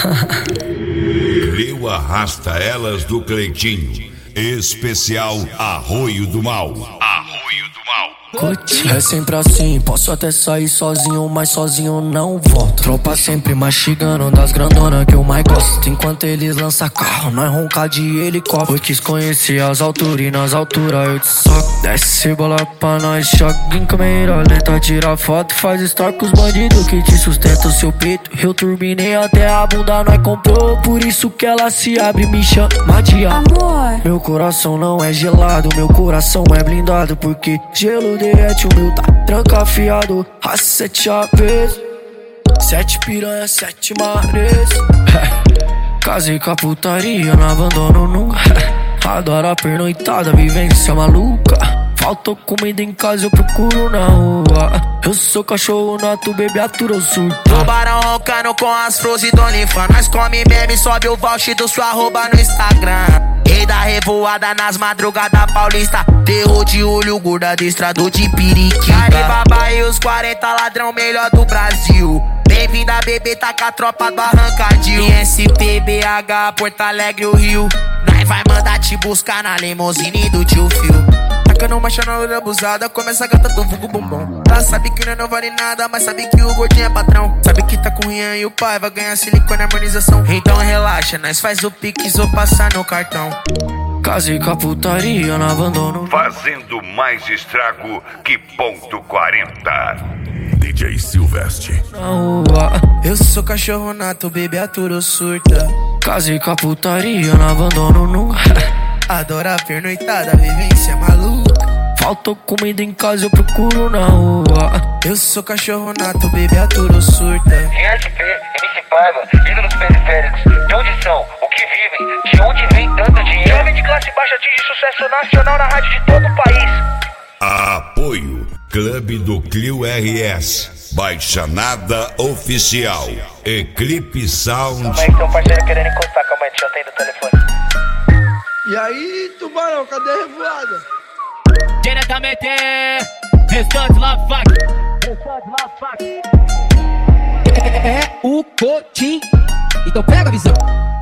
Cleo arrasta elas do Cleitinho. Especial Arroio do Mal. Arroio do Mal. É sempre assim, posso até sair sozinho, mas sozinho não volto. Tropa sempre mastigando das grandonas que eu mais gosto. Enquanto eles lançam carro, nós ronca de helicóptero. Eu quis conhecer as alturas e nas alturas eu te soco. Desce bola pra nós, choque em câmera lenta. Tira foto, faz story com os bandidos que te sustentam o seu peito. Eu turbinei até a bunda, nós comprou. Por isso que ela se abre e me chama de amor. Meu coração não é gelado, meu coração é blindado. Porque gelo derrete, o meu tá trancafiado. A 7 APs, 7 piranha, 7 mares. Casei com a putaria, não abandono nunca. Adoro a pernoitada, vivência maluca. Faltou comida em casa, eu procuro na rua. Eu sou cachorro nato, bebê atura, eu surto. Tubarão roncando com as flores do OnlyFans. Nós come meme, sobe o voucher do sua arroba no Instagram. Rei da revoada nas madrugadas paulista. Terror de olho, gordo adestrador de periquita. Caribaba e os 40 ladrão melhor do Brasil. Bem-vinda, bebê, tá com a tropa do Arrancadil. ISP, BH, Porto Alegre, o Rio. Nós vai mandar te buscar na limousine do tio Phil. Tacando marcha na loira abusada, começa a gata do vulgo bombom. Ela sabe que não vale nada, mas sabe que o gordinho é patrão. Sabe que tá com o Rian e o pai vai ganhar silicone e harmonização. Então relaxa, nós faz o pix ou passar no cartão. Casei com a putaria, não abandono. Fazendo mais estrago que ponto 40. DJ Silvestre. Na rua, eu sou cachorro nato, bebê aturo surta. casei com a putaria, não abandono nunca. Adoro a pernoitada, vivência maluca. Faltou comida em casa, eu procuro na rua. Eu sou cachorro nato, bebê aturo surta. ISP, MC Paiva, ídolos periféricos. De onde são? O que vivem? De onde vem tanto dinheiro? Jovem de classe baixa atinge sucesso nacional na rádio de todo o país. Apoio Clube do Clio RS. Baixa Nada Oficial. Eclipse Sound. Calma aí que tem um parceiro querendo encostar, calma aí, deixa eu atender o telefone. E aí, tubarão, cadê a revoada? Diretamente, restante lá, fac. É o Cotim. Então pega a visão.